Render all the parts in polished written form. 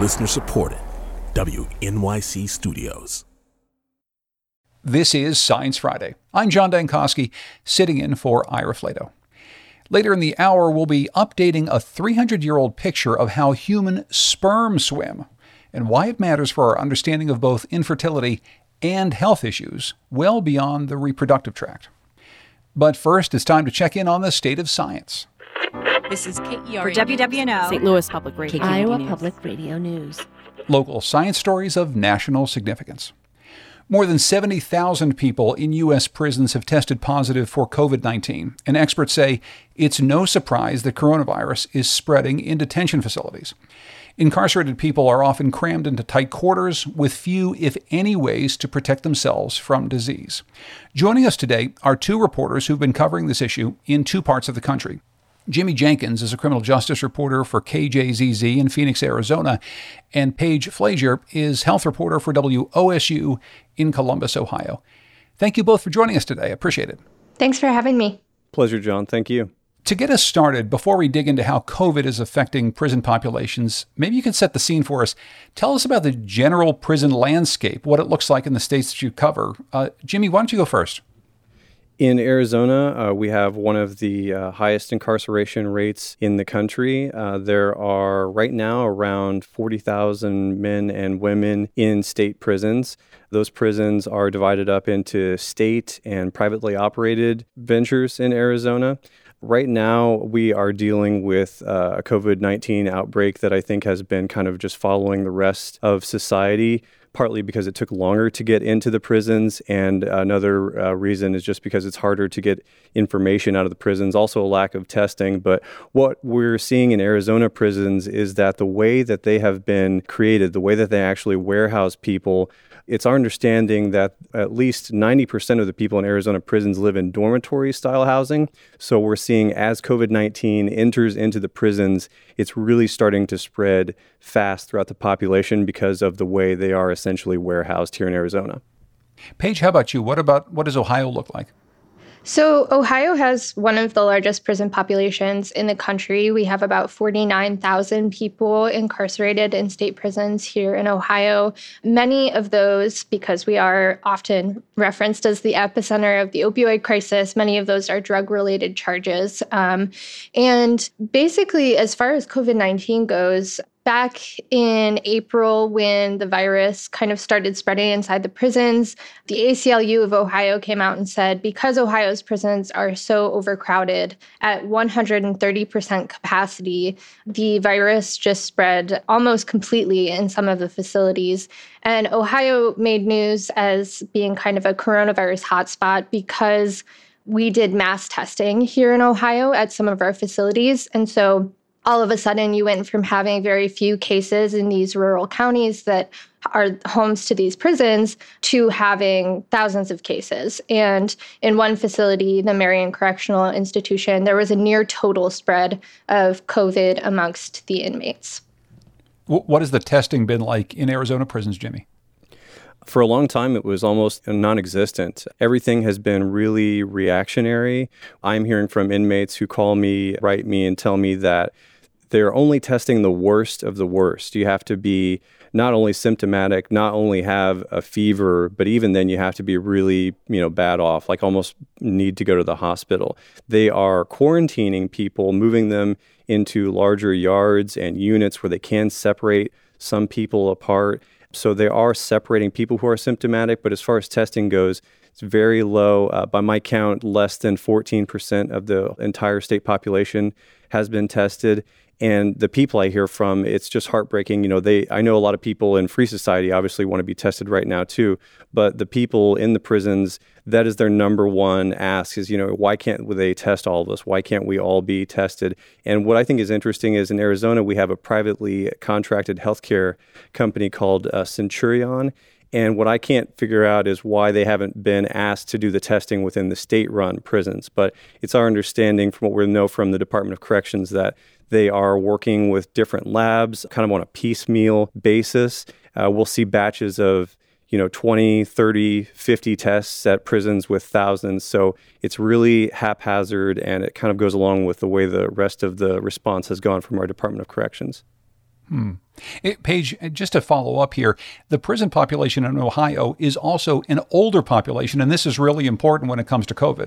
Listener supported. WNYC Studios. This is Science Friday. I'm John Dankosky, sitting in for Ira Flato. Later in the hour, we'll be updating a 300-year-old picture of how human sperm swim and why it matters for our understanding of both infertility and health issues well beyond the reproductive tract. But first, it's time to check in on the state of science. This is KERA for WWNO, St. Louis Public Radio, Iowa Public Radio News. Local science stories of national significance. More than 70,000 people in U.S. prisons have tested positive for COVID-19, and experts say it's no surprise that coronavirus is spreading in detention facilities. Incarcerated people are often crammed into tight quarters with few, if any, ways to protect themselves from disease. Joining us today are two reporters who've been covering this issue in two parts of the country. Jimmy Jenkins is a criminal justice reporter for KJZZ in Phoenix, Arizona, and Paige Flazier is health reporter for WOSU in Columbus, Ohio. Thank you both for joining us today. I appreciate it. Thanks for having me. Pleasure, John. Thank you. To get us started, before we dig into how COVID is affecting prison populations, maybe you can set the scene for us. Tell us about the general prison landscape, what it looks like in the states that you cover. Jimmy, why don't you go first? In Arizona, we have one of the highest incarceration rates in the country. There are right now around 40,000 men and women in state prisons. Those prisons are divided up into state and privately operated ventures in Arizona. Right now, we are dealing with a COVID-19 outbreak that I think has been kind of just following the rest of society, partly because it took longer to get into the prisons, and another reason is just because it's harder to get information out of the prisons, also a lack of testing. But what we're seeing in Arizona prisons is that the way that they have been created, the way that they actually warehouse people, it's our understanding that at least 90% of the people in Arizona prisons live in dormitory-style housing. So we're seeing as COVID-19 enters into the prisons, it's really starting to spread fast throughout the population because of the way they are essentially warehoused here in Arizona. Paige, how about you? What does Ohio look like? So Ohio has one of the largest prison populations in the country. We have about 49,000 people incarcerated in state prisons here in Ohio. Many of those, because we are often referenced as the epicenter of the opioid crisis, many of those are drug-related charges. And basically, as far as COVID-19 goes, back in April, when the virus kind of started spreading inside the prisons, the ACLU of Ohio came out and said, because Ohio's prisons are so overcrowded at 130% capacity, the virus just spread almost completely in some of the facilities. And Ohio made news as being kind of a coronavirus hotspot because we did mass testing here in Ohio at some of our facilities. And so all of a sudden, you went from having very few cases in these rural counties that are homes to these prisons to having thousands of cases. And in one facility, the Marion Correctional Institution, there was a near total spread of COVID amongst the inmates. What has the testing been like in Arizona prisons, Jimmy? For a long time, it was almost non-existent. Everything has been really reactionary. I'm hearing from inmates who call me, write me, and tell me that they're only testing the worst of the worst. You have to be not only symptomatic, not only have a fever, but even then you have to be really, bad off, like almost need to go to the hospital. They are quarantining people, moving them into larger yards and units where they can separate some people apart. So they are separating people who are symptomatic, but as far as testing goes, it's very low. By my count, less than 14% of the entire state population has been tested. And the people I hear from, it's just heartbreaking. I know a lot of people in free society obviously want to be tested right now too, but the people in the prisons, that is their number one ask is, why can't they test all of us? Why can't we all be tested? And what I think is interesting is in Arizona, we have a privately contracted healthcare company called Centurion. And what I can't figure out is why they haven't been asked to do the testing within the state-run prisons. But it's our understanding from what we know from the Department of Corrections that they are working with different labs kind of on a piecemeal basis. We'll see batches of 20, 30, 50 tests at prisons with thousands. So it's really haphazard, and it kind of goes along with the way the rest of the response has gone from our Department of Corrections. Paige, just to follow up here, the prison population in Ohio is also an older population, and this is really important when it comes to COVID.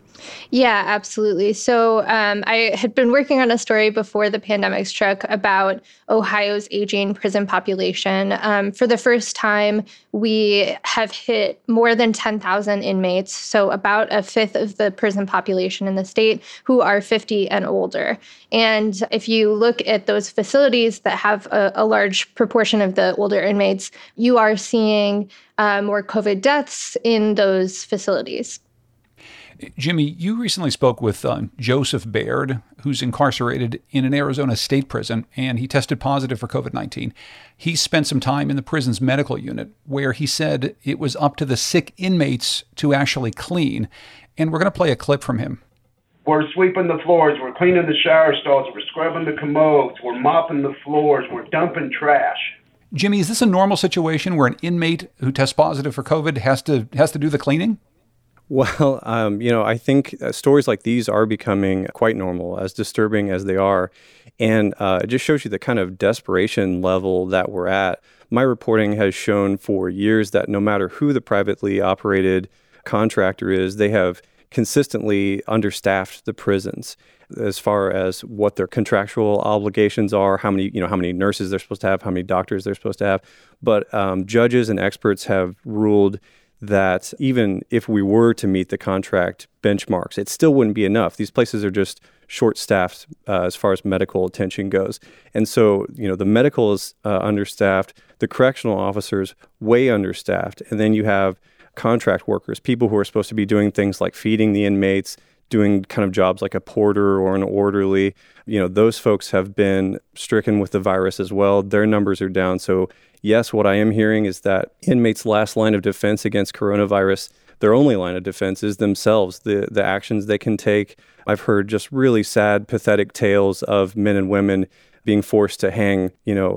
Yeah, absolutely. So I had been working on a story before the pandemic struck about Ohio's aging prison population. For the first time, we have hit more than 10,000 inmates, so about a fifth of the prison population in the state who are 50 and older. And if you look at those facilities that have a large proportion of the older inmates, you are seeing more COVID deaths in those facilities. Jimmy, you recently spoke with Joseph Baird, who's incarcerated in an Arizona state prison, and he tested positive for COVID-19. He spent some time in the prison's medical unit, where he said it was up to the sick inmates to actually clean. And we're going to play a clip from him. We're sweeping the floors, we're cleaning the shower stalls, we're scrubbing the commodes, we're mopping the floors, we're dumping trash. Jimmy, is this a normal situation where an inmate who tests positive for COVID has to do the cleaning? Well, I think stories like these are becoming quite normal, as disturbing as they are. And it just shows you the kind of desperation level that we're at. My reporting has shown for years that no matter who the privately operated contractor is, they have consistently understaffed the prisons as far as what their contractual obligations are, how many nurses they're supposed to have, how many doctors they're supposed to have. But judges and experts have ruled that even if we were to meet the contract benchmarks, it still wouldn't be enough. These places are just short-staffed as far as medical attention goes. And so, the medical is understaffed, the correctional officers way understaffed, and then you have contract workers, people who are supposed to be doing things like feeding the inmates, doing kind of jobs like a porter or an orderly. Those folks have been stricken with the virus as well. Their numbers are down. So yes, what I am hearing is that inmates' last line of defense against coronavirus, their only line of defense is themselves, the actions they can take. I've heard just really sad, pathetic tales of men and women being forced to hang,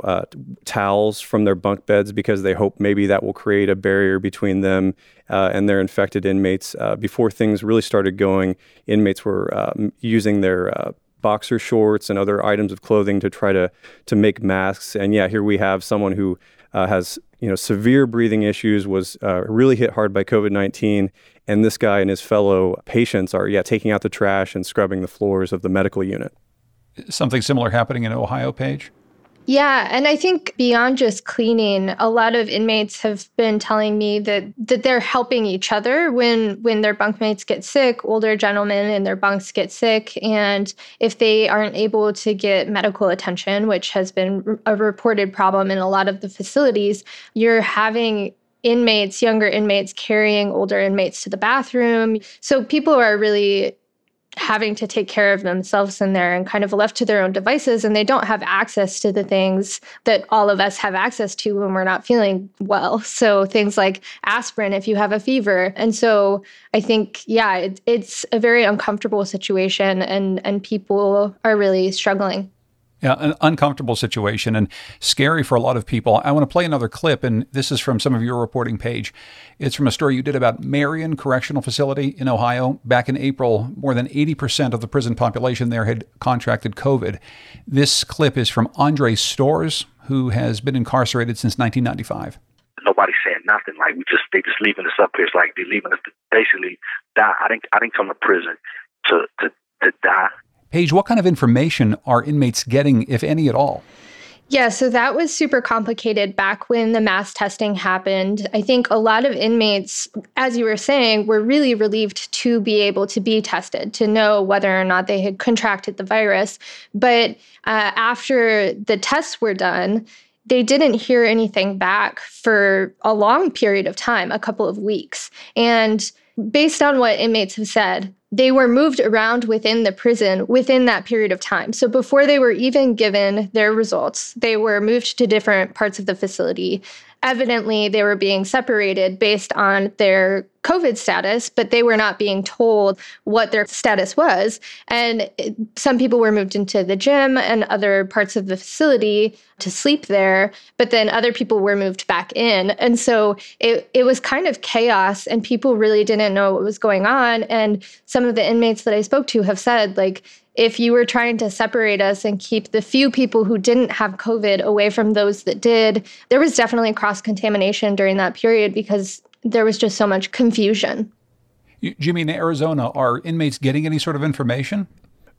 towels from their bunk beds because they hope maybe that will create a barrier between them and their infected inmates. Before things really started going, inmates were using their boxer shorts and other items of clothing to try to make masks. And here we have someone who has severe breathing issues, was really hit hard by COVID-19, and this guy and his fellow patients are taking out the trash and scrubbing the floors of the medical unit. Something similar happening in Ohio, Paige? Yeah, and I think beyond just cleaning, a lot of inmates have been telling me that they're helping each other when their bunkmates get sick, older gentlemen in their bunks get sick, and if they aren't able to get medical attention, which has been a reported problem in a lot of the facilities, you're having younger inmates carrying older inmates to the bathroom. So people are really having to take care of themselves in there and kind of left to their own devices, and they don't have access to the things that all of us have access to when we're not feeling well. So things like aspirin if you have a fever. And so I think, it's a very uncomfortable situation, and people are really struggling. Yeah, an uncomfortable situation and scary for a lot of people. I want to play another clip, and this is from some of your reporting, Paige. It's from a story you did about Marion Correctional Facility in Ohio. Back in April, more than 80% of the prison population there had contracted COVID. This clip is from Andre Storrs, who has been incarcerated since 1995. Nobody's saying nothing. Like they just leaving us up here. It's like they're leaving us to basically die. I didn't come to prison to die. Paige, what kind of information are inmates getting, if any at all? Yeah, so that was super complicated back when the mass testing happened. I think a lot of inmates, as you were saying, were really relieved to be able to be tested, to know whether or not they had contracted the virus. But after the tests were done, they didn't hear anything back for a long period of time, a couple of weeks. And based on what inmates have said, they were moved around within the prison within that period of time. So before they were even given their results, they were moved to different parts of the facility. Evidently, they were being separated based on their COVID status, but they were not being told what their status was. And some people were moved into the gym and other parts of the facility to sleep there, but then other people were moved back in. And so it was kind of chaos, and people really didn't know what was going on. And some of the inmates that I spoke to have said, if you were trying to separate us and keep the few people who didn't have COVID away from those that did, there was definitely cross-contamination during that period because there was just so much confusion. Jimmy, in Arizona, are inmates getting any sort of information?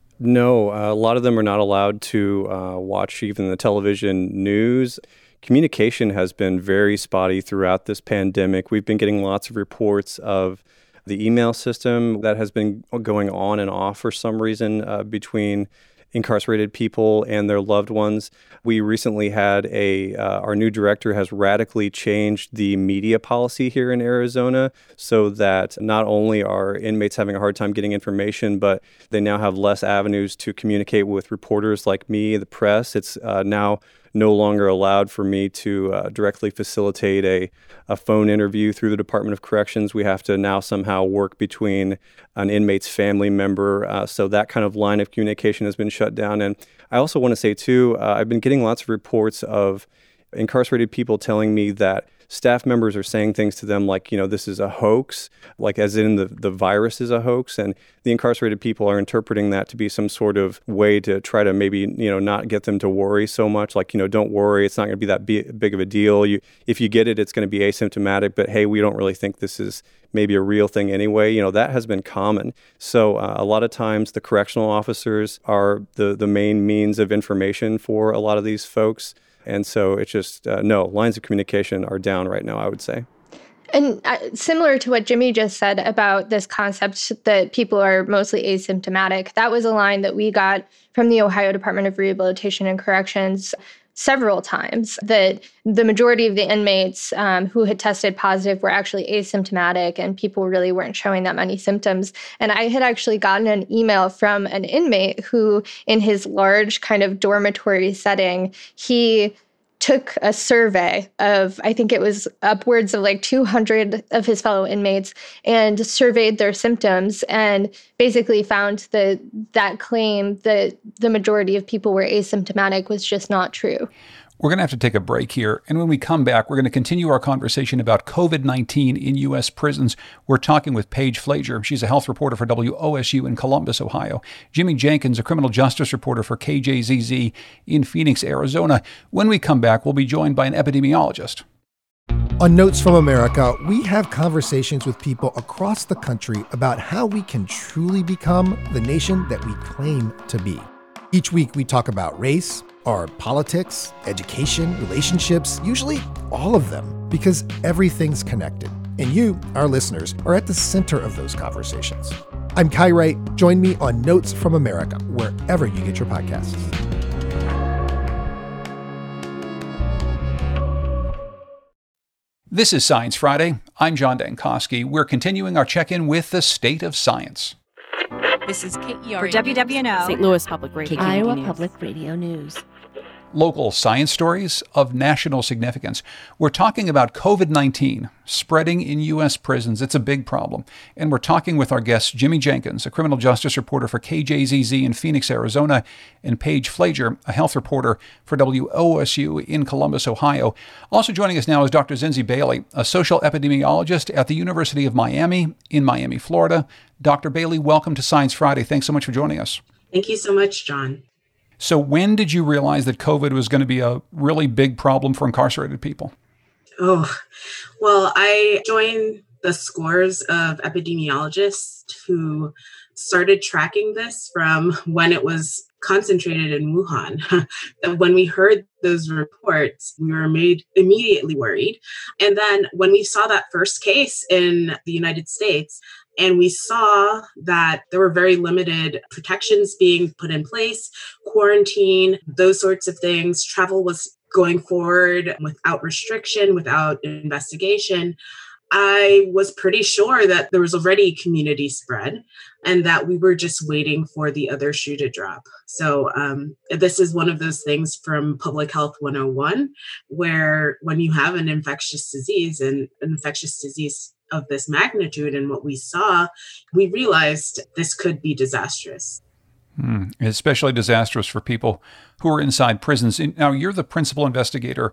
No, a lot of them are not allowed to watch even the television news. Communication has been very spotty throughout this pandemic. We've been getting lots of reports of the email system that has been going on and off for some reason between incarcerated people and their loved ones. We recently had our new director has radically changed the media policy here in Arizona so that not only are inmates having a hard time getting information, but they now have less avenues to communicate with reporters like me, the press. It's now no longer allowed for me to directly facilitate a phone interview through the Department of Corrections. We have to now somehow work between an inmate's family member. So that kind of line of communication has been shut down. And I also want to say, too, I've been getting lots of reports of incarcerated people telling me that staff members are saying things to them like, this is a hoax, like as in the virus is a hoax. And the incarcerated people are interpreting that to be some sort of way to try to maybe, not get them to worry so much. Like, don't worry, it's not going to be that big of a deal. If you get it, it's going to be asymptomatic. But hey, we don't really think this is maybe a real thing anyway. That has been common. So a lot of times the correctional officers are the main means of information for a lot of these folks. And so it's just, lines of communication are down right now, I would say. And similar to what Jimmy just said about this concept that people are mostly asymptomatic, that was a line that we got from the Ohio Department of Rehabilitation and Corrections several times, that the majority of the inmates who had tested positive were actually asymptomatic and people really weren't showing that many symptoms. And I had actually gotten an email from an inmate who, in his large kind of dormitory setting, he took a survey of, I think it was upwards of like 200 of his fellow inmates, and surveyed their symptoms and basically found that claim that the majority of people were asymptomatic was just not true. We're going to have to take a break here. And when we come back, we're going to continue our conversation about COVID-19 in U.S. prisons. We're talking with Paige Flager. She's a health reporter for WOSU in Columbus, Ohio. Jimmy Jenkins, a criminal justice reporter for KJZZ in Phoenix, Arizona. When we come back, we'll be joined by an epidemiologist. On Notes from America, we have conversations with people across the country about how we can truly become the nation that we claim to be. Each week, we talk about race, our politics, education, relationships, usually all of them, because everything's connected. And you, our listeners, are at the center of those conversations. I'm Kai Wright. Join me on Notes from America, wherever you get your podcasts. This is Science Friday. I'm John Dankosky. We're continuing our check-in with the state of science. This is KER. For WWNO, St. Louis Public Radio. Iowa Public Radio News. Local science stories of national significance. We're talking about COVID-19 spreading in U.S. prisons. It's a big problem. And we're talking with our guest, Jimmy Jenkins, a criminal justice reporter for KJZZ in Phoenix, Arizona, and Paige Flager, a health reporter for WOSU in Columbus, Ohio. Also joining us now is Dr. Zinzi Bailey, a social epidemiologist at the University of Miami in Miami, Florida. Dr. Bailey, welcome to Science Friday. Thanks so much for joining us. Thank you so much, John. So when did you realize that COVID was going to be a really big problem for incarcerated people? Oh, well, I joined the scores of epidemiologists who started tracking this from when it was concentrated in Wuhan. When we heard those reports, we were made immediately worried. And then when we saw that first case in the United States, and we saw that there were very limited protections being put in place, quarantine, those sorts of things. Travel was going forward without restriction, without investigation. I was pretty sure that there was already community spread and that we were just waiting for the other shoe to drop. So this is one of those things from Public Health 101, where when you have an infectious disease of this magnitude and what we saw, we realized this could be disastrous. Especially disastrous for people who are inside prisons. Now, you're the principal investigator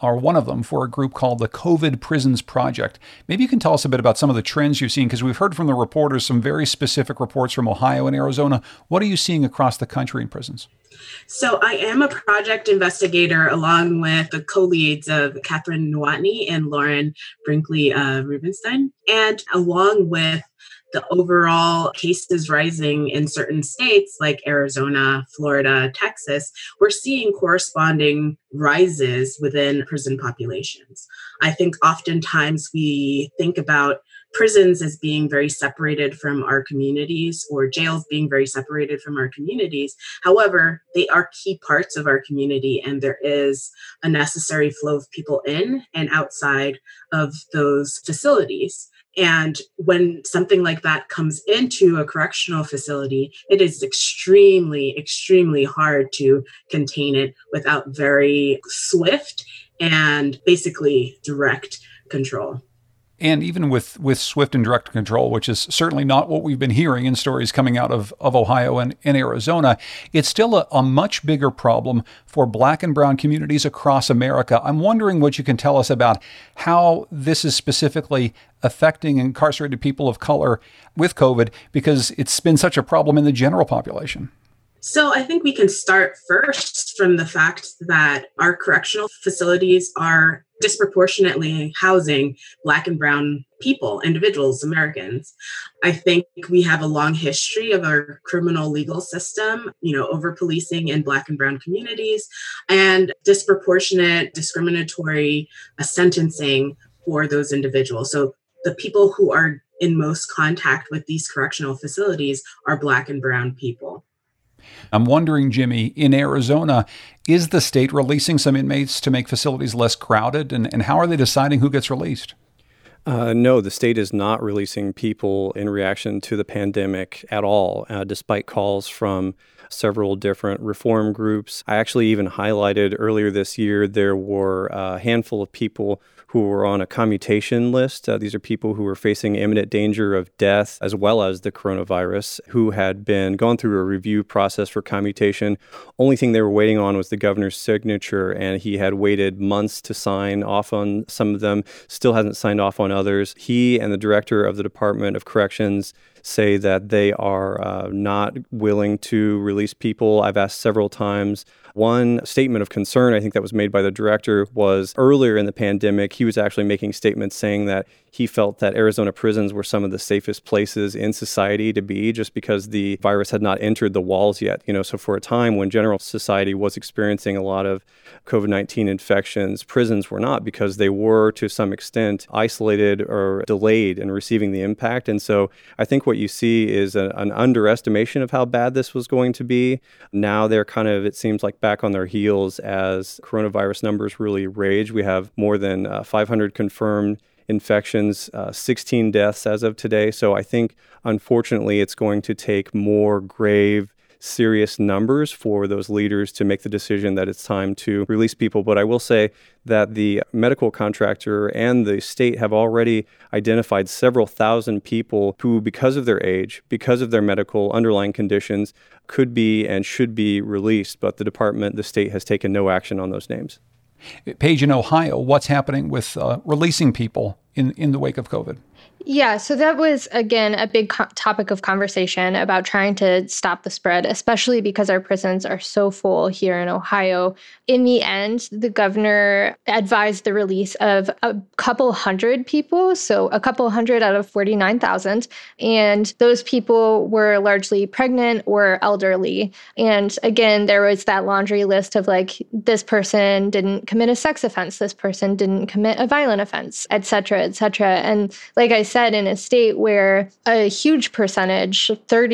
are one of them for a group called the COVID Prisons Project. Maybe you can tell us a bit about some of the trends you've seen, because we've heard from the reporters some very specific reports from Ohio and Arizona. What are you seeing across the country in prisons? So I am a project investigator along with the co-leads of Catherine Nowotny and Lauren Brinkley Rubenstein, and along with the overall cases rising in certain states like Arizona, Florida, Texas, we're seeing corresponding rises within prison populations. I think oftentimes we think about prisons as being very separated from our communities, or jails being very separated from our communities. However, they are key parts of our community, and there is a necessary flow of people in and outside of those facilities. And when something like that comes into a correctional facility, it is extremely, extremely hard to contain it without very swift and basically direct control. And even with swift and direct control, which is certainly not what we've been hearing in stories coming out of Ohio and Arizona, it's still a much bigger problem for Black and brown communities across America. I'm wondering what you can tell us about how this is specifically affecting incarcerated people of color with COVID, because it's been such a problem in the general population. So I think we can start first from the fact that our correctional facilities are disproportionately housing Black and brown people, individuals, Americans. I think we have a long history of our criminal legal system, over policing in Black and brown communities, and disproportionate discriminatory sentencing for those individuals. So the people who are in most contact with these correctional facilities are Black and brown people. I'm wondering, Jimmy, in Arizona, is the state releasing some inmates to make facilities less crowded? And how are they deciding who gets released? No, the state is not releasing people in reaction to the pandemic at all, despite calls from several different reform groups. I actually even highlighted earlier this year there were a handful of people who were on a commutation list. These are people who were facing imminent danger of death as well as the coronavirus, who had been gone through a review process for commutation. Only thing they were waiting on was the governor's signature, and he had waited months to sign off on some of them, still hasn't signed off on others. He and the director of the Department of Corrections say that they are not willing to release people. I've asked several times. One statement of concern I think that was made by the director was earlier in the pandemic, he was actually making statements saying that he felt that Arizona prisons were some of the safest places in society to be, just because the virus had not entered the walls yet. So for a time when general society was experiencing a lot of COVID-19 infections, prisons were not, because they were to some extent isolated or delayed in receiving the impact. And so I think what you see is an underestimation of how bad this was going to be. Now they're kind of, it seems like, back on their heels as coronavirus numbers really rage. We have more than 500 confirmed infections, 16 deaths as of today. So I think, unfortunately, it's going to take more grave, serious numbers for those leaders to make the decision that it's time to release people. But I will say that the medical contractor and the state have already identified several thousand people who, because of their age, because of their medical underlying conditions, could be and should be released. But the state has taken no action on those names. Paige, in Ohio, what's happening with releasing people in the wake of COVID? Yeah, so that was, again, a big topic of conversation about trying to stop the spread, especially because our prisons are so full here in Ohio. In the end, the governor advised the release of a couple hundred people, so a couple hundred out of 49,000. And those people were largely pregnant or elderly. And again, there was that laundry list of this person didn't commit a sex offense, this person didn't commit a violent offense, et cetera, et cetera. And like I said, in a state where a huge percentage,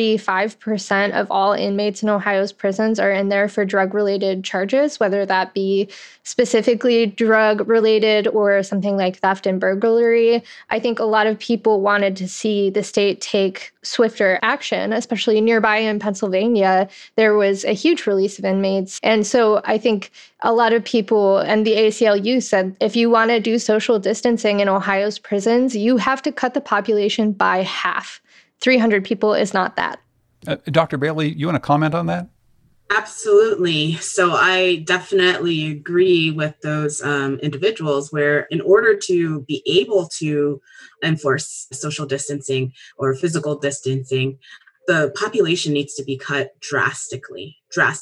35% of all inmates in Ohio's prisons are in there for drug-related charges, whether that be specifically drug-related or something like theft and burglary. I think a lot of people wanted to see the state take swifter action, especially nearby in Pennsylvania. There was a huge release of inmates. And so I think a lot of people, and the ACLU said, if you want to do social distancing in Ohio's prisons, you have to cut the population by half. 300 people is not that. Dr. Bailey, you want to comment on that? Absolutely. So I definitely agree with those individuals where in order to be able to enforce social distancing or physical distancing, the population needs to be cut drastically.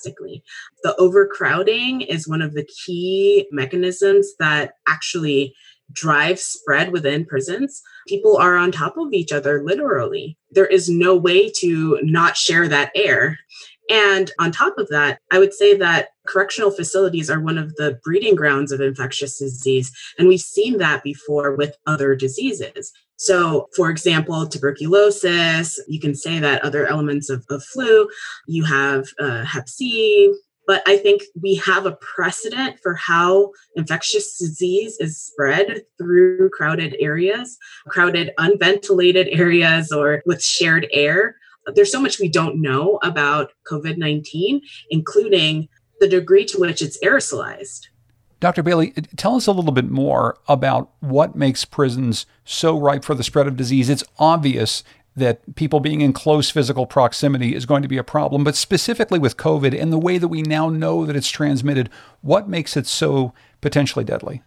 The overcrowding is one of the key mechanisms that actually drive spread within prisons. People are on top of each other, literally. There is no way to not share that air. And on top of that, I would say that correctional facilities are one of the breeding grounds of infectious disease. And we've seen that before with other diseases. So, for example, tuberculosis, you can say that other elements of flu, you have Hep C. But I think we have a precedent for how infectious disease is spread through crowded areas, crowded unventilated areas, or with shared air. There's so much we don't know about COVID-19, including the degree to which it's aerosolized. Dr. Bailey, tell us a little bit more about what makes prisons so ripe for the spread of disease. It's obvious that people being in close physical proximity is going to be a problem, but specifically with COVID and the way that we now know that it's transmitted, what makes it so potentially deadly?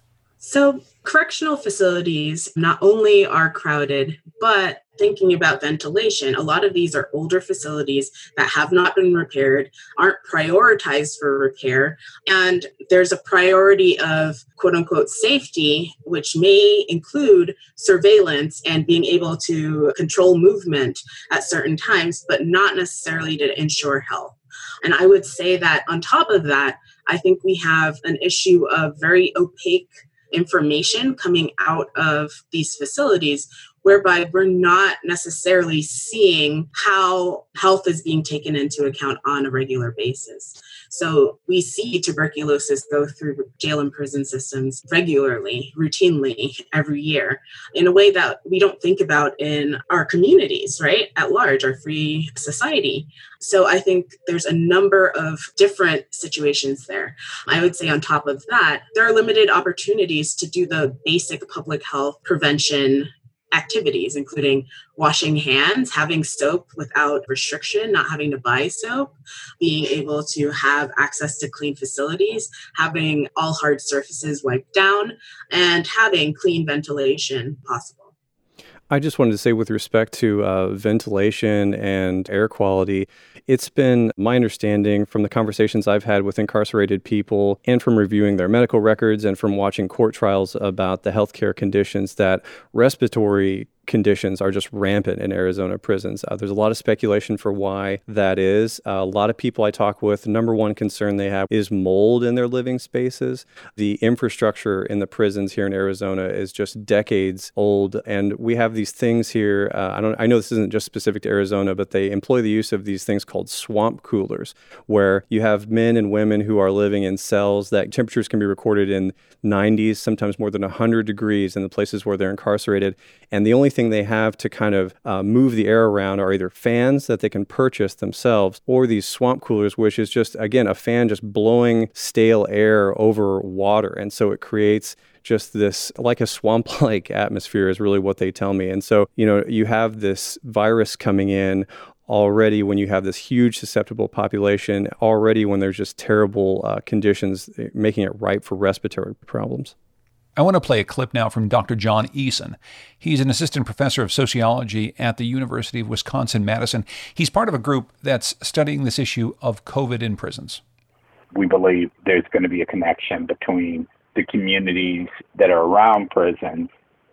So correctional facilities not only are crowded, but thinking about ventilation, a lot of these are older facilities that have not been repaired, aren't prioritized for repair, and there's a priority of quote unquote safety, which may include surveillance and being able to control movement at certain times, but not necessarily to ensure health. And I would say that on top of that, I think we have an issue of very opaque information coming out of these facilities, whereby we're not necessarily seeing how health is being taken into account on a regular basis. So we see tuberculosis go through jail and prison systems regularly, routinely, every year, in a way that we don't think about in our communities, right, at large, our free society. So I think there's a number of different situations there. I would say on top of that, there are limited opportunities to do the basic public health prevention activities, including washing hands, having soap without restriction, not having to buy soap, being able to have access to clean facilities, having all hard surfaces wiped down, and having clean ventilation possible. I just wanted to say with respect to ventilation and air quality, it's been my understanding from the conversations I've had with incarcerated people and from reviewing their medical records and from watching court trials about the healthcare conditions that respiratory conditions are just rampant in Arizona prisons. There's a lot of speculation for why that is. A lot of people I talk with, the number one concern they have is mold in their living spaces. The infrastructure in the prisons here in Arizona is just decades old, and we have these things here. I know this isn't just specific to Arizona, but they employ the use of these things called swamp coolers, where you have men and women who are living in cells that temperatures can be recorded in 90s, sometimes more than 100 degrees in the places where they're incarcerated. And the only thing they have to kind of move the air around are either fans that they can purchase themselves or these swamp coolers, which is just, again, a fan just blowing stale air over water. And so it creates just this, like a swamp-like atmosphere is really what they tell me. And so, you have this virus coming in already when you have this huge susceptible population, already when there's just terrible conditions, making it ripe for respiratory problems. I want to play a clip now from Dr. John Eason. He's an assistant professor of sociology at the University of Wisconsin-Madison. He's part of a group that's studying this issue of COVID in prisons. We believe there's going to be a connection between the communities that are around prisons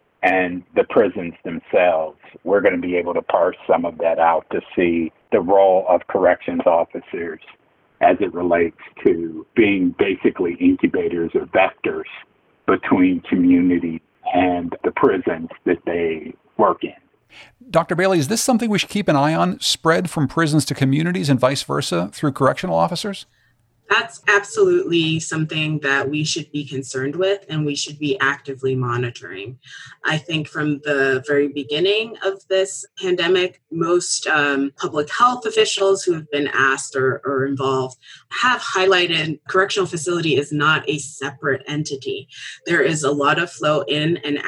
and the prisons themselves. We're going to be able to parse some of that out to see the role of corrections officers as it relates to being basically incubators or vectors between community and the prisons that they work in. Dr. Bailey, is this something we should keep an eye on, spread from prisons to communities and vice versa through correctional officers? That's absolutely something that we should be concerned with and we should be actively monitoring. I think from the very beginning of this pandemic, most public health officials who have been asked or involved have highlighted correctional facility is not a separate entity. There is a lot of flow in and out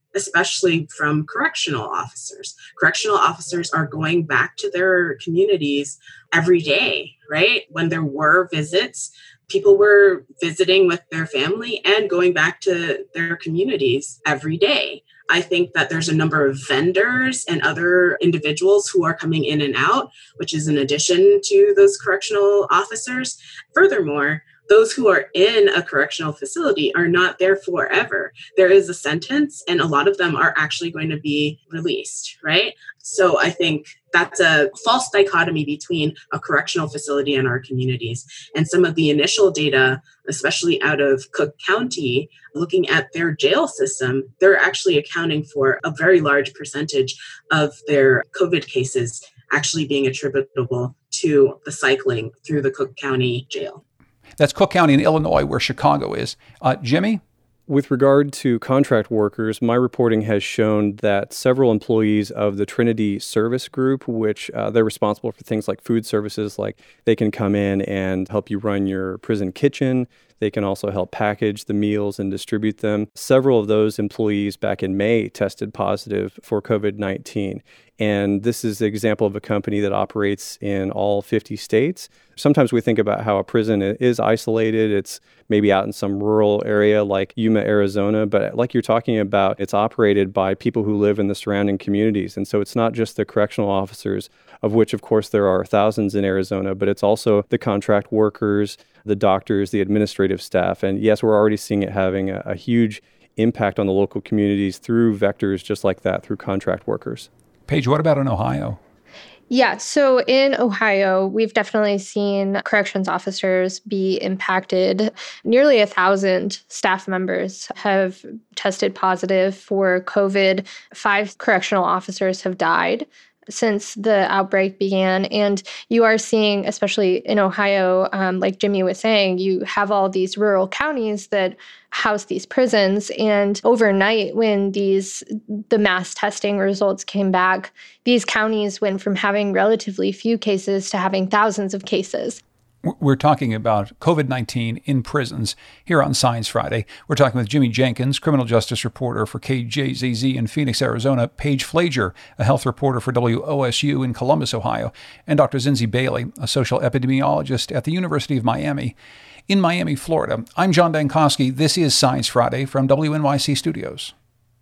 especially from correctional officers. Correctional officers are going back to their communities every day, right? When there were visits, people were visiting with their family and going back to their communities every day. I think that there's a number of vendors and other individuals who are coming in and out, which is in addition to those correctional officers. Furthermore, those who are in a correctional facility are not there forever. There is a sentence, and a lot of them are actually going to be released, right? So I think that's a false dichotomy between a correctional facility and our communities. And some of the initial data, especially out of Cook County, looking at their jail system, they're actually accounting for a very large percentage of their COVID cases actually being attributable to the cycling through the Cook County jail. That's Cook County in Illinois, where Chicago is. Jimmy? With regard to contract workers, my reporting has shown that several employees of the Trinity Service Group, which they're responsible for things like food services, like they can come in and help you run your prison kitchen. They can also help package the meals and distribute them. Several of those employees back in May tested positive for COVID-19. And this is an example of a company that operates in all 50 states. Sometimes we think about how a prison is isolated. It's maybe out in some rural area like Yuma, Arizona. But like you're talking about, it's operated by people who live in the surrounding communities. And so it's not just the correctional officers, of which, of course, there are thousands in Arizona, but it's also the contract workers, the doctors, the administrative staff. And yes, we're already seeing it having a huge impact on the local communities through vectors just like that, through contract workers. Paige, what about in Ohio? Yeah, so in Ohio, we've definitely seen corrections officers be impacted. Nearly 1,000 staff members have tested positive for COVID. 5 correctional officers have died since the outbreak began. And you are seeing, especially in Ohio, like Jimmy was saying, you have all these rural counties that house these prisons. And overnight, when the mass testing results came back, these counties went from having relatively few cases to having thousands of cases. We're talking about COVID-19 in prisons here on Science Friday. We're talking with Jimmy Jenkins, criminal justice reporter for KJZZ in Phoenix, Arizona, Paige Flager, a health reporter for WOSU in Columbus, Ohio, and Dr. Zinzi Bailey, a social epidemiologist at the University of Miami in Miami, Florida. I'm John Dankosky. This is Science Friday from WNYC Studios.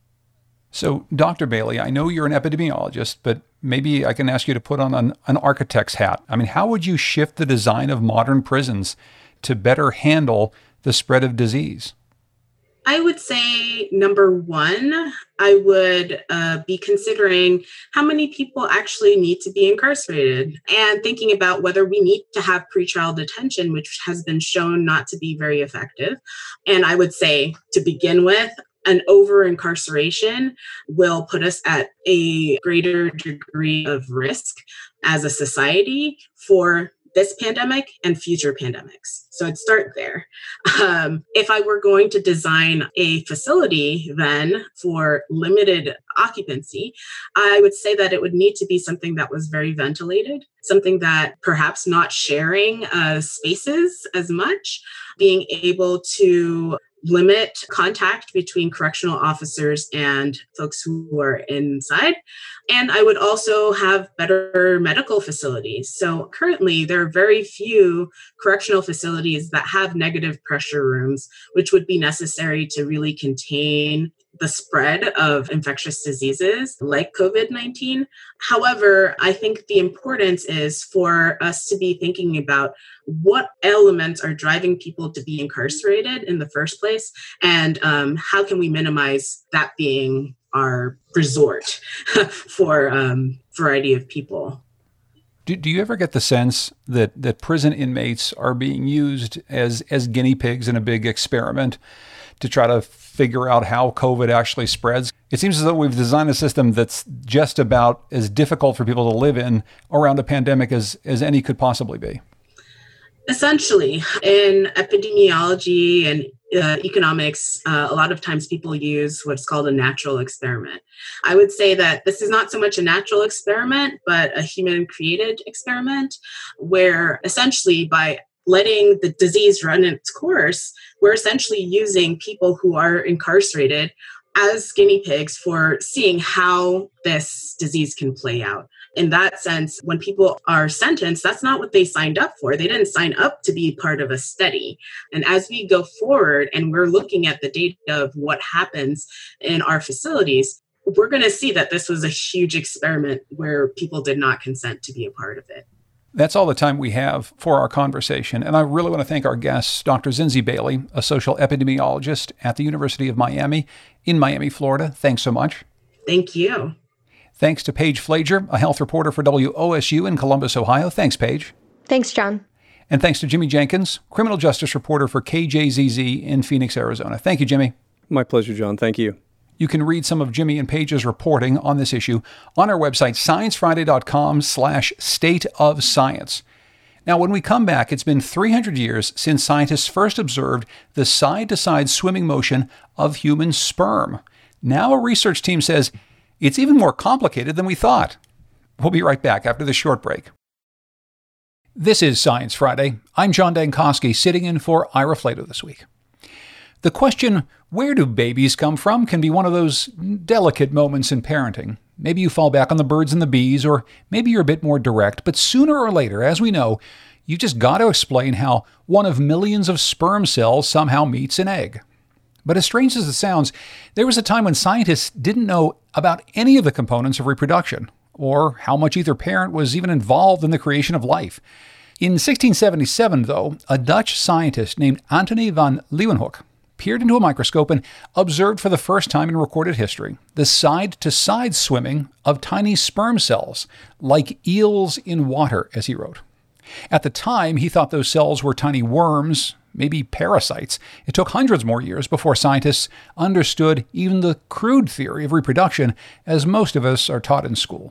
So, Dr. Bailey, I know you're an epidemiologist, but maybe I can ask you to put on an architect's hat. I mean, how would you shift the design of modern prisons to better handle the spread of disease? I would say, number one, I would be considering how many people actually need to be incarcerated and thinking about whether we need to have pretrial detention, which has been shown not to be very effective. And I would say, to begin with, an over-incarceration will put us at a greater degree of risk as a society for this pandemic and future pandemics. So I'd start there. If I were going to design a facility then for limited occupancy, I would say that it would need to be something that was very ventilated, something that perhaps not sharing spaces as much, being able to limit contact between correctional officers and folks who are inside. And I would also have better medical facilities. So currently, there are very few correctional facilities that have negative pressure rooms, which would be necessary to really contain the spread of infectious diseases like COVID-19. However, I think the importance is for us to be thinking about what elements are driving people to be incarcerated in the first place, and how can we minimize that being our resort for a variety of people. Do you ever get the sense that prison inmates are being used as guinea pigs in a big experiment to try to figure out how COVID actually spreads? It seems as though we've designed a system that's just about as difficult for people to live in around a pandemic as any could possibly be. Essentially, in epidemiology and economics, a lot of times people use what's called a natural experiment. I would say that this is not so much a natural experiment, but a human-created experiment, where essentially by letting the disease run its course, we're essentially using people who are incarcerated as guinea pigs for seeing how this disease can play out. In that sense, when people are sentenced, that's not what they signed up for. They didn't sign up to be part of a study. And as we go forward and we're looking at the data of what happens in our facilities, we're going to see that this was a huge experiment where people did not consent to be a part of it. That's all the time we have for our conversation. And I really want to thank our guests, Dr. Zinzi Bailey, a social epidemiologist at the University of Miami in Miami, Florida. Thanks so much. Thank you. Thanks to Paige Flager, a health reporter for WOSU in Columbus, Ohio. Thanks, Paige. Thanks, John. And thanks to Jimmy Jenkins, criminal justice reporter for KJZZ in Phoenix, Arizona. Thank you, Jimmy. My pleasure, John. Thank you. You can read some of Jimmy and Paige's reporting on this issue on our website, sciencefriday.com/stateofscience. Now, when we come back, it's been 300 years since scientists first observed the side-to-side swimming motion of human sperm. Now a research team says it's even more complicated than we thought. We'll be right back after this short break. This is Science Friday. I'm John Dankosky, sitting in for Ira Flato this week. The question, where do babies come from, can be one of those delicate moments in parenting. Maybe you fall back on the birds and the bees, or maybe you're a bit more direct, but sooner or later, as we know, you've just got to explain how one of millions of sperm cells somehow meets an egg. But as strange as it sounds, there was a time when scientists didn't know about any of the components of reproduction, or how much either parent was even involved in the creation of life. In 1677, though, a Dutch scientist named Antony van Leeuwenhoek peered into a microscope and observed for the first time in recorded history the side-to-side swimming of tiny sperm cells, like eels in water, as he wrote. At the time, he thought those cells were tiny worms, maybe parasites. It took hundreds more years before scientists understood even the crude theory of reproduction, as most of us are taught in school.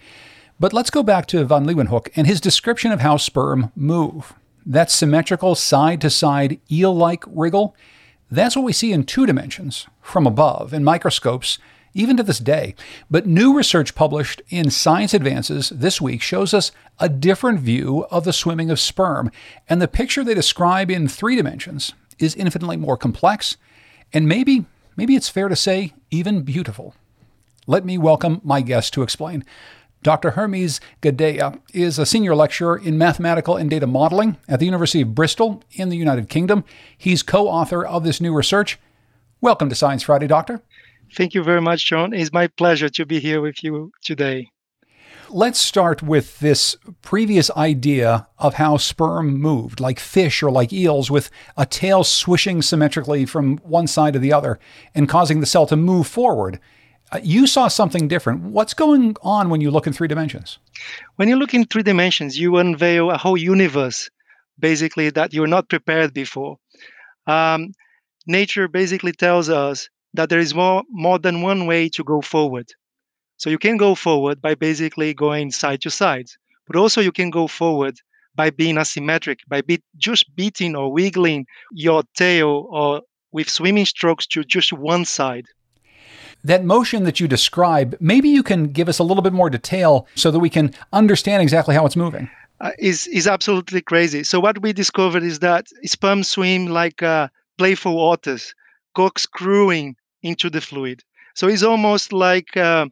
But let's go back to van Leeuwenhoek and his description of how sperm move. That symmetrical side-to-side eel-like wriggle, that's what we see in 2 dimensions, from above, in microscopes, even to this day. But new research published in Science Advances this week shows us a different view of the swimming of sperm, and the picture they describe in 3 dimensions is infinitely more complex, and maybe it's fair to say, even beautiful. Let me welcome my guest to explain. Dr. Hermes Gadea is a senior lecturer in mathematical and data modeling at the University of Bristol in the United Kingdom. He's co-author of this new research. Welcome to Science Friday, Doctor. Thank you very much, John. It's my pleasure to be here with you today. Let's start with this previous idea of how sperm moved, like fish or like eels, with a tail swishing symmetrically from one side to the other and causing the cell to move forward. You saw something different. What's going on when you look in 3 dimensions? When you look in 3 dimensions, you unveil a whole universe, basically, that you're not prepared before. Nature basically tells us that there is more than one way to go forward. So you can go forward by basically going side to side, but also you can go forward by being asymmetric, by just beating or wiggling your tail or with swimming strokes to just one side. That motion that you describe, maybe you can give us a little bit more detail so that we can understand exactly how it's moving. Is absolutely crazy. So what we discovered is that sperm swim like playful otters, corkscrewing into the fluid. So it's almost like, because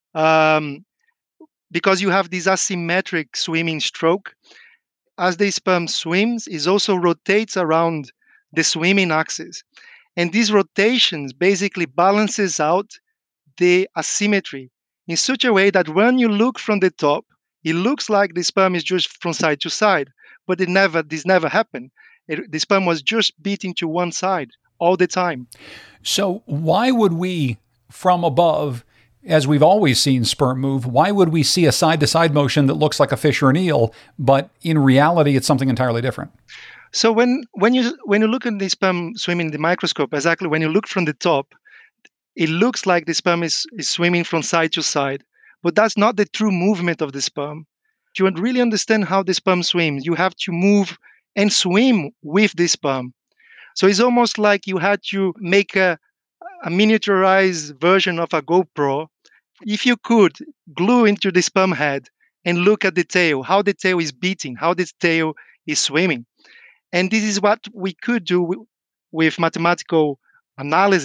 you have this asymmetric swimming stroke, as the sperm swims, it also rotates around the swimming axis. And these rotations basically balances out the asymmetry in such a way that when you look from the top, it looks like the sperm is just from side to side, but this never happened. The sperm was just beating to one side all the time. So why would we, from above, as we've always seen sperm move, why would we see a side-to-side motion that looks like a fish or an eel, but in reality it's something entirely different? So when you look at the sperm swimming in the microscope, exactly when you look from the top, it looks like the sperm is swimming from side to side, but that's not the true movement of the sperm. To really understand how the sperm swims, you have to move and swim with the sperm. So it's almost like you had to make a miniaturized version of a GoPro. If you could glue into the sperm head and look at the tail, how the tail is beating, how the tail is swimming. And this is what we could do with mathematical analysis.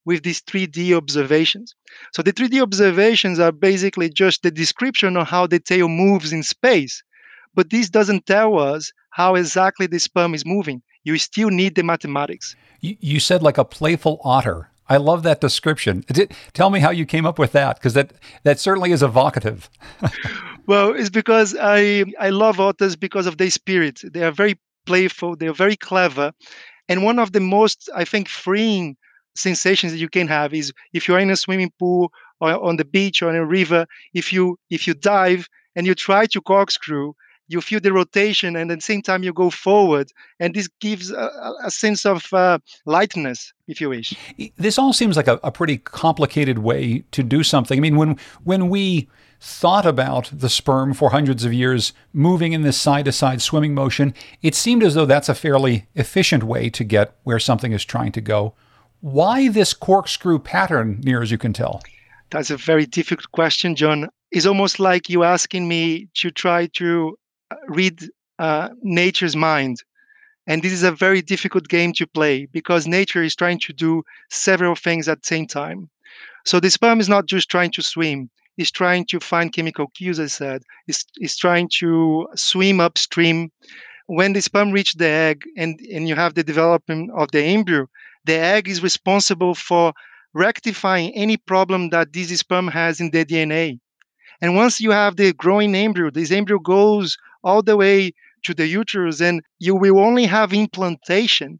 with these 3D observations. So the 3D observations are basically just the description of how the tail moves in space. But this doesn't tell us how exactly the sperm is moving. You still need the mathematics. You said like a playful otter. I love that description. Tell me how you came up with that, because that certainly is evocative. Well, it's because I love otters because of their spirit. They are very playful. They are very clever. And one of the most, I think, freeing sensations that you can have is if you're in a swimming pool or on the beach or in a river, if you dive and you try to corkscrew, you feel the rotation, and at the same time you go forward, and this gives a sense of lightness, if you wish. This all seems like a pretty complicated way to do something. I mean, when we thought about the sperm for hundreds of years moving in this side-to-side swimming motion, it seemed as though that's a fairly efficient way to get where something is trying to go. Why this corkscrew pattern, near as you can tell? That's a very difficult question, John. It's almost like you asking me to try to read nature's mind. And this is a very difficult game to play because nature is trying to do several things at the same time. So the sperm is not just trying to swim. It's trying to find chemical cues, as I said. It's trying to swim upstream. When the sperm reaches the egg and you have the development of the embryo, the egg is responsible for rectifying any problem that this sperm has in the DNA. And once you have the growing embryo, this embryo goes all the way to the uterus, and you will only have implantation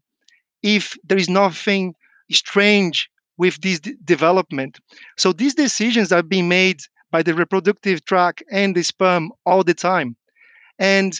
if there is nothing strange with this development. So these decisions are being made by the reproductive tract and the sperm all the time. And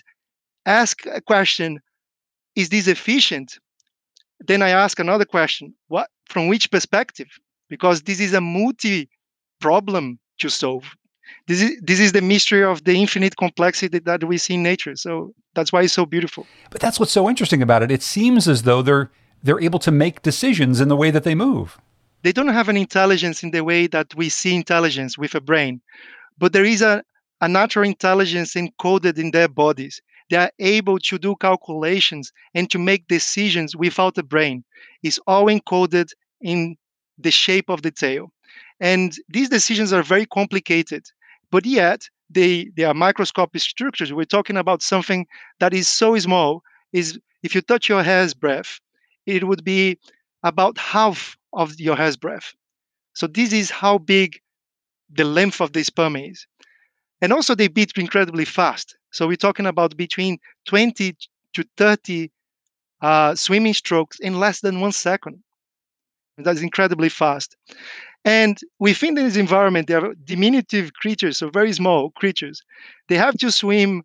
ask a question, is this efficient? Then I ask another question, from which perspective? Because this is a multi-problem to solve. This is the mystery of the infinite complexity that we see in nature. So that's why it's so beautiful. But that's what's so interesting about it. It seems as though they're able to make decisions in the way that they move. They don't have an intelligence in the way that we see intelligence with a brain, but there is a natural intelligence encoded in their bodies. They are able to do calculations and to make decisions without a brain. It's all encoded in the shape of the tail. And these decisions are very complicated, but yet they are microscopic structures. We're talking about something that is so small. Is if you touch your hair's breadth, it would be about half of your hair's breadth. So this is how big the length of the sperm is. And also they beat incredibly fast. So we're talking about between 20 to 30 swimming strokes in less than 1 second. That's incredibly fast. And within this environment, there are diminutive creatures, so very small creatures. They have to swim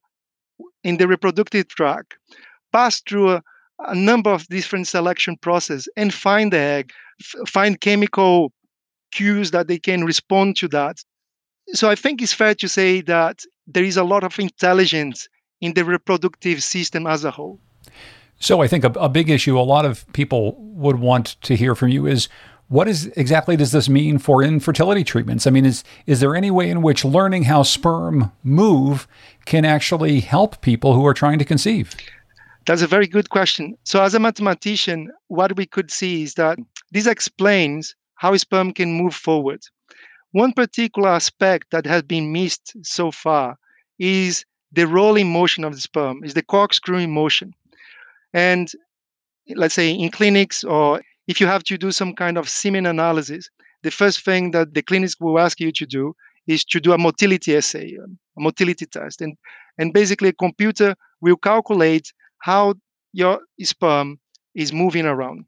in the reproductive tract, pass through a number of different selection processes, and find the egg, find chemical cues that they can respond to that. So I think it's fair to say that there is a lot of intelligence in the reproductive system as a whole. So I think a big issue a lot of people would want to hear from you is, what exactly does this mean for infertility treatments? I mean, is there any way in which learning how sperm move can actually help people who are trying to conceive? That's a very good question. So as a mathematician, what we could see is that this explains how sperm can move forward. One particular aspect that has been missed so far is the rolling motion of the sperm, is the corkscrewing motion. And let's say in clinics, or if you have to do some kind of semen analysis, the first thing that the clinics will ask you to do is to do a motility assay, a motility test. And basically a computer will calculate how your sperm is moving around.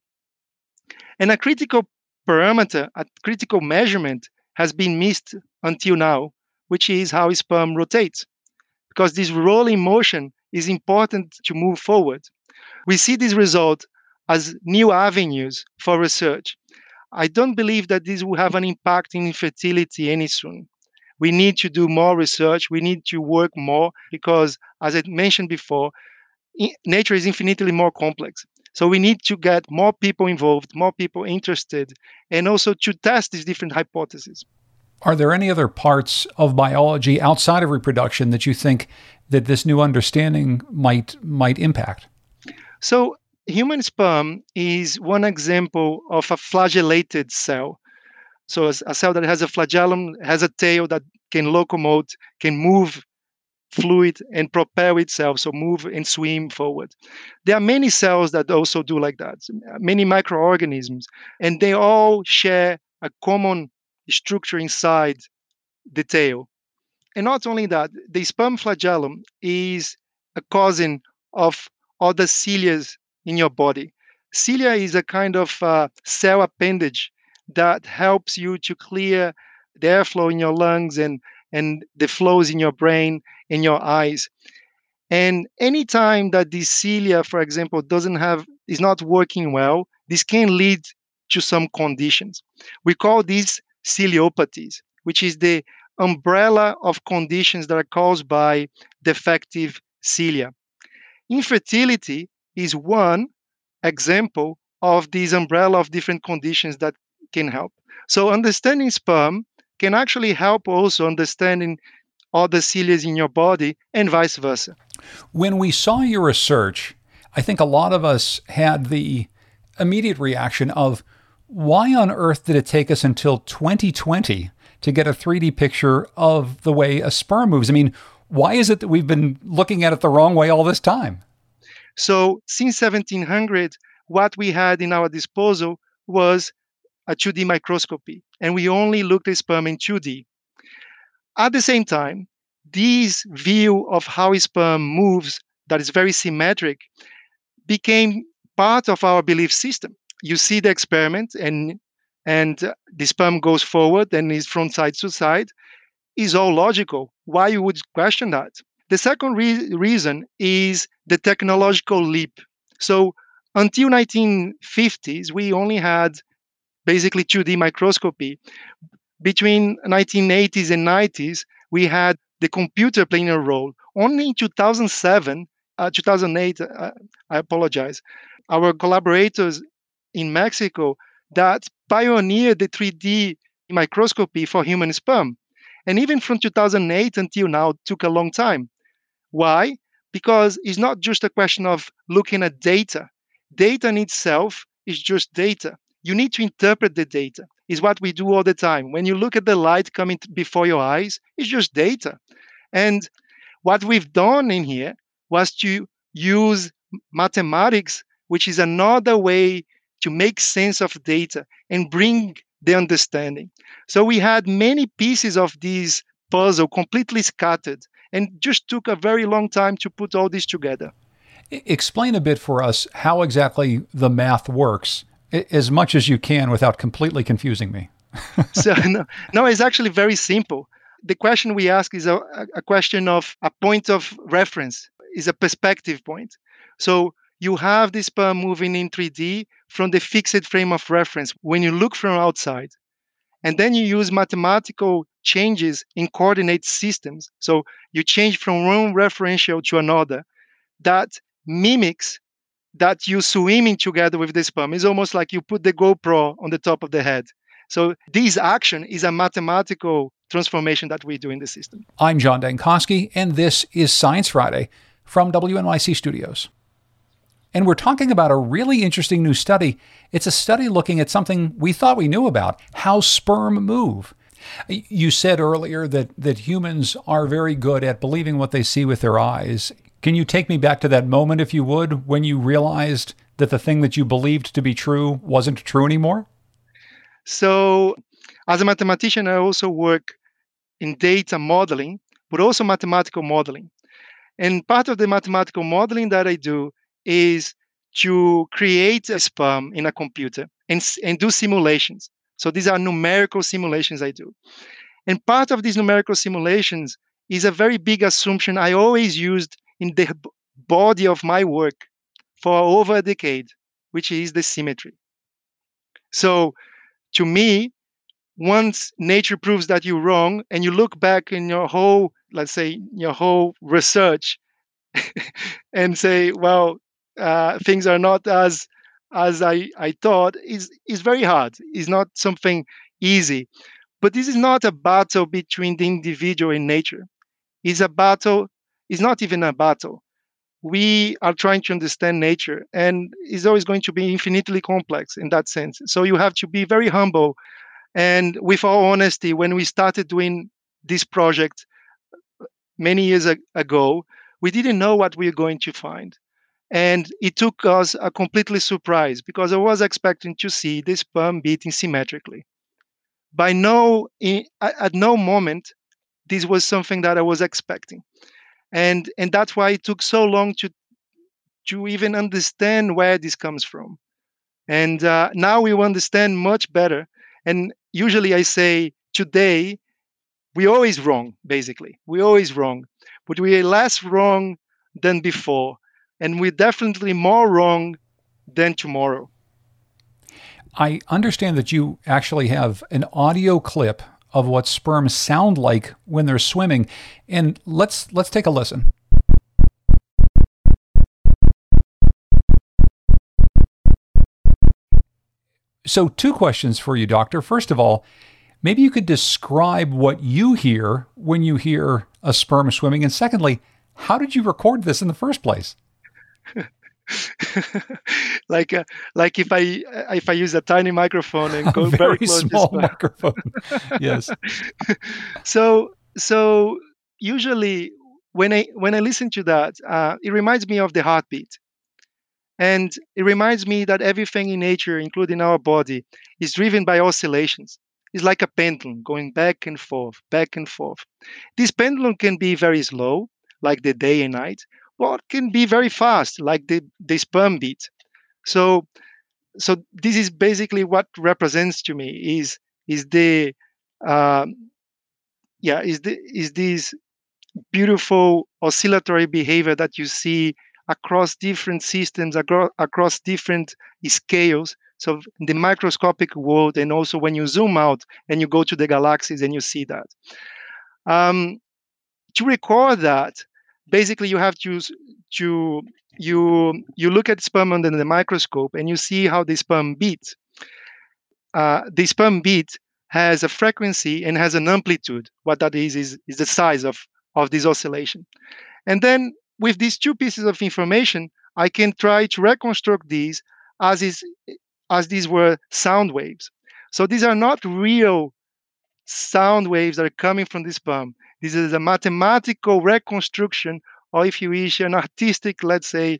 And a critical parameter, a critical measurement has been missed until now, which is how sperm rotates. Because this rolling motion is important to move forward. We see this result as new avenues for research. I don't believe that this will have an impact in infertility any soon. We need to do more research. We need to work more because, as I mentioned before, nature is infinitely more complex. So we need to get more people involved, more people interested, and also to test these different hypotheses. Are there any other parts of biology outside of reproduction that you think that this new understanding might impact? So human sperm is one example of a flagellated cell. So a cell that has a flagellum, has a tail that can locomote, can move fluid and propel itself, so move and swim forward. There are many cells that also do like that, many microorganisms, and they all share a common structure inside the tail. And not only that, the sperm flagellum is a cousin of other cilia in your body. Cilia is a kind of cell appendage that helps you to clear the airflow in your lungs and the flows in your brain, in your eyes. And anytime that this cilia, for example, is not working well, this can lead to some conditions. We call these ciliopathies, which is the umbrella of conditions that are caused by defective cilia. Infertility is one example of this umbrella of different conditions that can help. So understanding sperm can actually help also understanding other cilia in your body and vice versa. When we saw your research, I think a lot of us had the immediate reaction of, why on earth did it take us until 2020 to get a 3D picture of the way a sperm moves? I mean, why is it that we've been looking at it the wrong way all this time? So since 1700, what we had in our disposal was a 2D microscopy, and we only looked at sperm in 2D. At the same time, this view of how sperm moves, that is very symmetric, became part of our belief system. You see the experiment, and the sperm goes forward and is from side to side. Is all logical. Why you would question that? The second reason is the technological leap. So until 1950s, we only had basically 2D microscopy. Between 1980s and 90s, we had the computer playing a role. Only in 2008, I apologize, our collaborators in Mexico that pioneered the 3D microscopy for human sperm. And even from 2008 until now, it took a long time. Why? Because it's not just a question of looking at data. Data in itself is just data. You need to interpret the data. It's what we do all the time. When you look at the light coming before your eyes, it's just data. And what we've done in here was to use mathematics, which is another way to make sense of data and bring the understanding. So we had many pieces of this puzzle completely scattered, and just took a very long time to put all this together. Explain a bit for us how exactly the math works, as much as you can without completely confusing me. So no, it's actually very simple. The question we ask is a question of a point of reference, is a perspective point. So you have this sperm moving in 3D from the fixed frame of reference when you look from outside. And then you use mathematical changes in coordinate systems. So you change from one referential to another that mimics that you swimming together with the sperm. It's almost like you put the GoPro on the top of the head. So this action is a mathematical transformation that we do in the system. I'm John Dankosky, and this is Science Friday from WNYC Studios. And we're talking about a really interesting new study. It's a study looking at something we thought we knew about, how sperm move. You said earlier that humans are very good at believing what they see with their eyes. Can you take me back to that moment, if you would, when you realized that the thing that you believed to be true wasn't true anymore? So as a mathematician, I also work in data modeling, but also mathematical modeling. And part of the mathematical modeling that I do is to create a sperm in a computer and do simulations. So these are numerical simulations I do. And part of these numerical simulations is a very big assumption I always used in the body of my work for over a decade, which is the symmetry. So to me, once nature proves that you're wrong and you look back in your whole, let's say, your whole research and say, well, things are not as I thought, is very hard. It's not something easy. But this is not a battle between the individual and nature. It's a battle. It's not even a battle. we are trying to understand nature, and it's always going to be infinitely complex in that sense. So you have to be very humble. And with all honesty, when we started doing this project many years ago, we didn't know what we were going to find. And it took us a completely surprise, because I was expecting to see the sperm beating symmetrically. At no moment, this was something that I was expecting. And that's why it took so long to even understand where this comes from. And now we understand much better. And usually I say, today, we're always wrong, basically. We're always wrong. But we are less wrong than before. And we're definitely more wrong than tomorrow. I understand that you actually have an audio clip of what sperms sound like when they're swimming. And let's take a listen. So 2 questions for you, Doctor. First of all, maybe you could describe what you hear when you hear a sperm swimming. And secondly, how did you record this in the first place? like if I use a tiny microphone and go very close small to microphone. Yes. So usually when I listen to that, it reminds me of the heartbeat, and it reminds me that everything in nature, including our body, is driven by oscillations. It's like a pendulum going back and forth, back and forth. This pendulum can be very slow, like the day and night, or it can be very fast, like the sperm beat. So this is basically what represents to me is this beautiful oscillatory behavior that you see across different systems, across different scales. So in the microscopic world, and also when you zoom out and you go to the galaxies and you see that. To record that, basically you have to you look at sperm under the microscope and you see how the sperm beats. The sperm beat has a frequency and has an amplitude. What that is the size of this oscillation. And then with these 2 pieces of information, I can try to reconstruct these as these were sound waves. So these are not real sound waves that are coming from the sperm. This is a mathematical reconstruction, or if you wish, an artistic, let's say,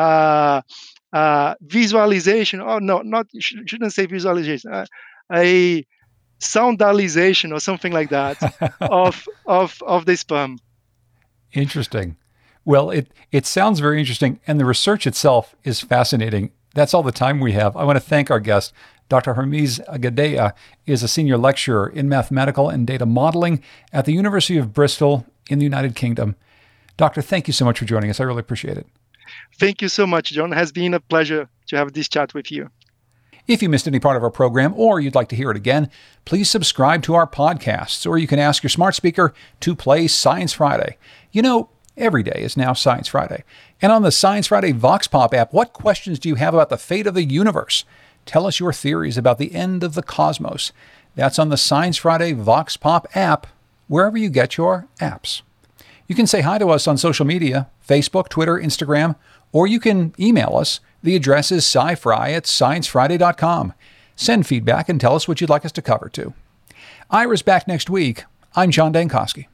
visualization. Oh no, shouldn't say visualization. A soundalization or something like that of the sperm. Interesting. Well, it sounds very interesting, and the research itself is fascinating. That's all the time we have. I want to thank our guest. Dr. Hermes Agadea is a senior lecturer in mathematical and data modeling at the University of Bristol in the United Kingdom. Doctor, thank you so much for joining us. I really appreciate it. Thank you so much, John. It has been a pleasure to have this chat with you. If you missed any part of our program or you'd like to hear it again, please subscribe to our podcasts, or you can ask your smart speaker to play Science Friday. You know, every day is now Science Friday. And on the Science Friday Vox Pop app, what questions do you have about the fate of the universe? Tell us your theories about the end of the cosmos. That's on the Science Friday Vox Pop app, wherever you get your apps. You can say hi to us on social media, Facebook, Twitter, Instagram, or you can email us. The address is scifry@sciencefriday.com. Send feedback and tell us what you'd like us to cover too. Ira's back next week. I'm John Dankosky.